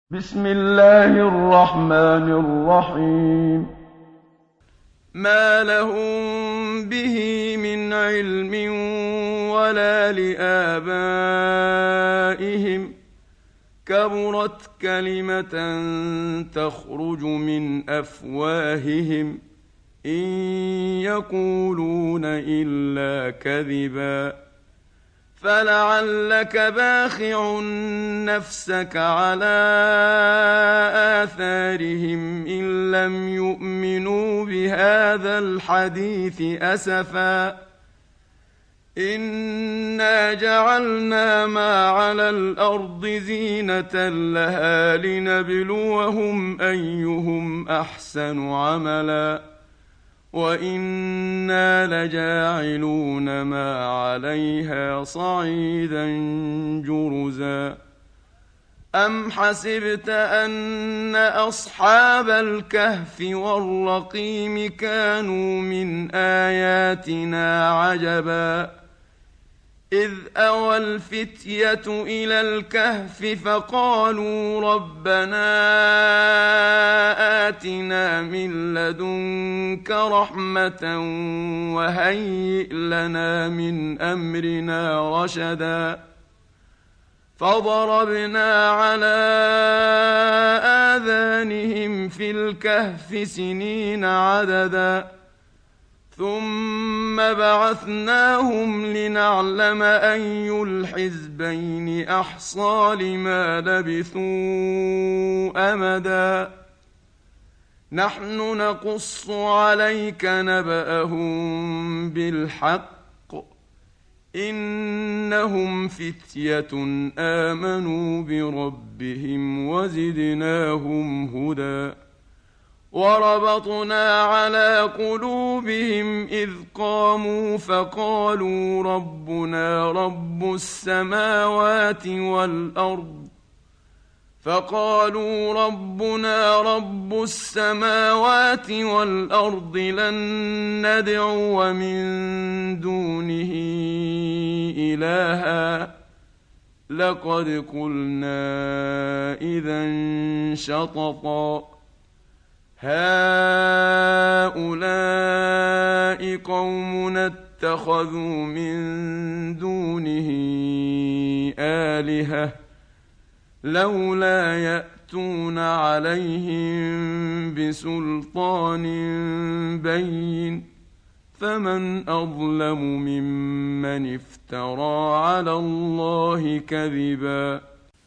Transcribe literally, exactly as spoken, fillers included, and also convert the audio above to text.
بسم الله الرحمن الرحيم. ما لهم به من علم ولا لآبائهم كبرت كلمة تخرج من أفواههم إن يقولون إلا كذبا فلعلك باخع نفسك على آثارهم إن لم يؤمنوا بهذا الحديث أسفا إنا جعلنا ما على الأرض زينة لها لنبلوهم أيهم أحسن عملا وإنا لجاعلون ما عليها صعيدا جرزا أم حسبت أن أصحاب الكهف والرقيم كانوا من آياتنا عجبا إذ أوى الفتية إلى الكهف فقالوا ربنا آتنا من لدنك رحمة وهيئ لنا من أمرنا رشدا فضربنا على آذانهم في الكهف سنين عددا ثم بعثناهم لنعلم أي الحزبين أحصى لما لبثوا أمدا نحن نقص عليك نبأهم بالحق إنهم فتية آمنوا بربهم وزدناهم هدى وربطنا على قلوبهم إذ قاموا فقالوا ربنا رب السماوات والأرض فقالوا ربنا رب السماوات والأرض لن ندعو من دونه إلها لقد قلنا إذا شططا هؤلاء قومنا اتخذوا من دونه آلهة لولا يأتون عليهم بسلطان بين فمن أظلم ممن افترى على الله كذبا